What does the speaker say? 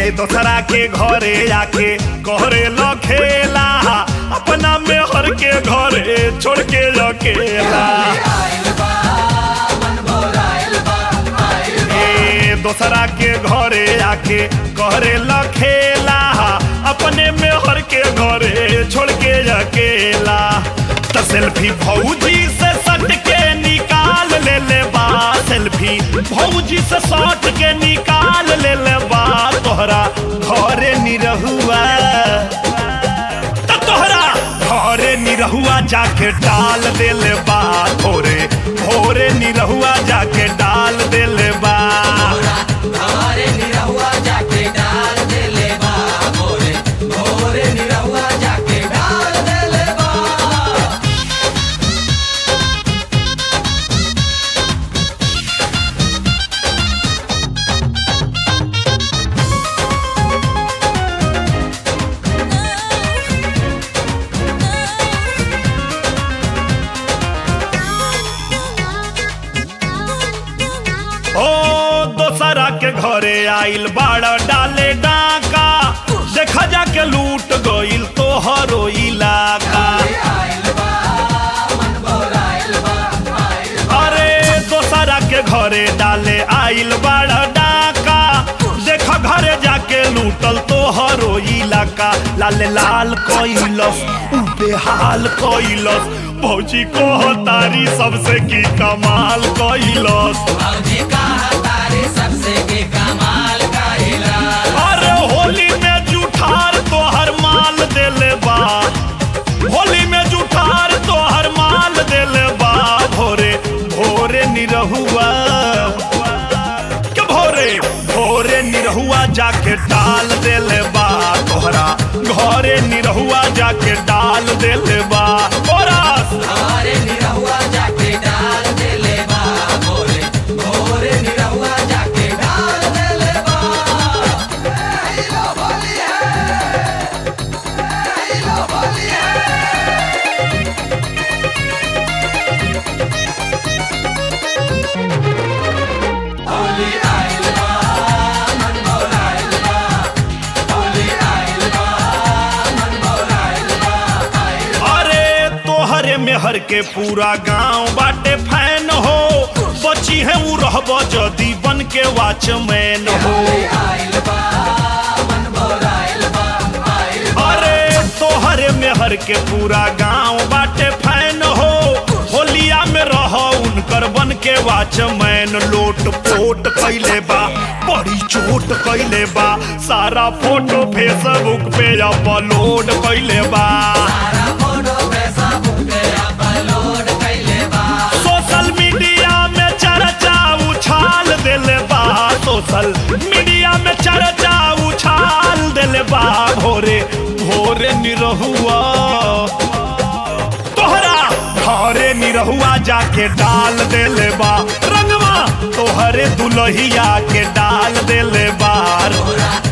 दोसरा के घरे आके कहरे लो खेला अपना में हर के घरे छोड़ के अकेला। दोसरा के घरे आके कहरे लो खेला अपने में हर के घरे छोड़ के अकेला। तो सेल्फी भौजी से सट के निकाल ले बा, सेल्फी भौजी से सट के निकाल ले बा। तोहरा घरे निरहुआ तोहरा घरे निरहुआ जाके डाल देले बा, भोरे भोरे निरहुआ जाके डाल देले बा। घरे निरहुआ जाके डाल देले बा, भोरे भोरे निरहुआ जाके डाल देले बा। दोसरा के घरे आइल बाड़ा डाले डाका, देखा जाके लूट गइल तोहरो इलाका। अरे दोसरा के घरे डाले आइल बाड़ा डाका, देखा घरे जाके लूटल तोहरो इलाका। लाल लाल कइलस बेहाल कइलस, भौजी कहतारी सबसे की कमाल कइलस। भौजी कहतारी सबसे की कमाल कइलस। अरे होली में जुठार तोहर माल देले बा, होली में जुठार तोहर माल देले बा। भोरे भोरे निरहुआ के भोरे भोरे निरहुआ जाके डाल देले बा, तोहरा घरे निरहुआ जाके डाल देले बा। घरे निरहुआ जाके डाल देले बा, भोरे भोरे निरहुआ जाके डाल देले बा। लो बोली है, लो बोली है। होली आइल बा, मन भौलाइल बा, होली आइल बा, मन भौलाइल बा। अरे तोहरे मेहर के पूरा गांव बाटे फैन हो, बची है उ रहब जदी बन के वॉचमैन हो। अरे तोहरे मेहर के पूरा गांव बाटे फैन हो, होलिया में रह उनकर बन के वॉचमैन। लोट पोट कैले बा, बड़ी चोट कैले बा, सारा फोटो फेसबुक पे अपलोड कैले बा। सोशल मीडिया में चर्चा उछाल देले बा, सोशल मीडिया में चर्चा उछाल देले बा। भोरे भोरे निरहुआ तोहरा घरे निरहुआ जाके डाल देले बा, रंगवा तोहरे दुल्हिया के डाल देले बा।